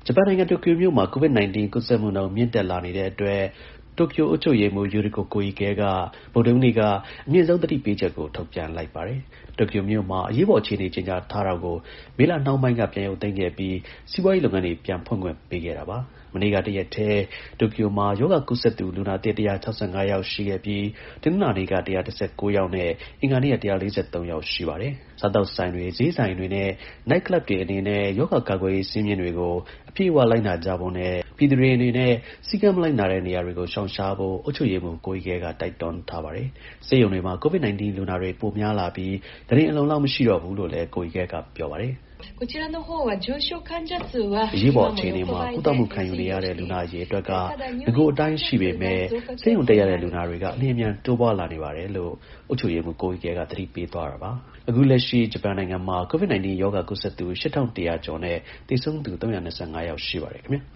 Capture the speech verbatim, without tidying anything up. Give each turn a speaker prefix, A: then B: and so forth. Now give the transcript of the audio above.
A: ဂျပန်နိုင်ငံ တိုကျိုမြို့မှာ COVID 19 ကူးစက်မှုနှုန်း မြင့်တက်လာနေတဲ့အတွက် တိုကျို အုပ်ချုပ်ရေးမှူး Yuriko Koike က ဗုဒ္ဓဟူးနေ့က အမြင့်ဆုံး သတိပေးချက်ကို ထုတ်ပြန်လိုက်ပါတယ်။ တိုကျိုမြို့မှာ အရေးပေါ် အခြေအနေ ကြေညာထားတာကို မေလ နှောင်းပိုင်းက ပြန်ရုပ်သိမ်းခဲ့ပြီး စီးပွားရေးလုပ်ငန်းတွေ ပြန်ဖွင့်ခွင့်ပေးခဲ့တာပါ။ မနေ့က တစ်ရက်တည်း တိုကျိုမှာ ရောဂါကူးစက်သူ လူနာသစ် ၁၆၅ ယောက် ရှိခဲ့ပြီး တနင်္လာနေ့က ၁၁၉ ယောက်နဲ့ အင်္ဂါနေ့က ၁၄၃ ယောက် ရှိပါတယ်။ စားသောက်ဆိုင်တွေ၊ ဈေးဆိုင်တွေနဲ့ နိုက်ကလပ်တွေအနေနဲ့ ရောဂါ ကာကွယ်ရေး စည်းမျဉ်းတွေကို အပြည့်အဝ လိုက်နာကြဖို့နဲ့ ပြည်သူတွေအနေနဲ့ စည်းကမ်း မလိုက်နာတဲ့ နေရာတွေကို ရှောင်ရှားဖို့ အုပ်ချုပ်ရေးမှူး Koike က တိုက်တွန်းထားပါတယ်။ ဆေးရုံတွေမှာ COVID 19 လူနာတွေ ပိုများလာပြီး ကုတင် အလုံအလောက် မရှိတော့ဘူးလို့လည်း Koike က ပြောပါတယ်။ အရေးပေါ် အခြေအနေမှာ ကုသမှု ခံယူနေရတဲ့ လူနာအရေအတွက်က နဂိုအတိုင်း ရှိပေမဲ့ ဆေးရုံတက်ရတဲ့ လူနာတွေက အလျင်အမြန် တိုးပွားလာနေပါတယ်လို့ အုပ်ချုပ်ရေးမှူး Koike က သတိပေးသွားတာပါ။ အခုလက်ရှိ ဂျပန်နိုင်ငံမှာ COVID 19 ရောဂါ ကူးစက်သူ ၈၁၀၀ ကျော်နဲ့ သေဆုံးသူ ၃၂၅ ယောက် ရှိပါတယ် ခင်ဗျာ။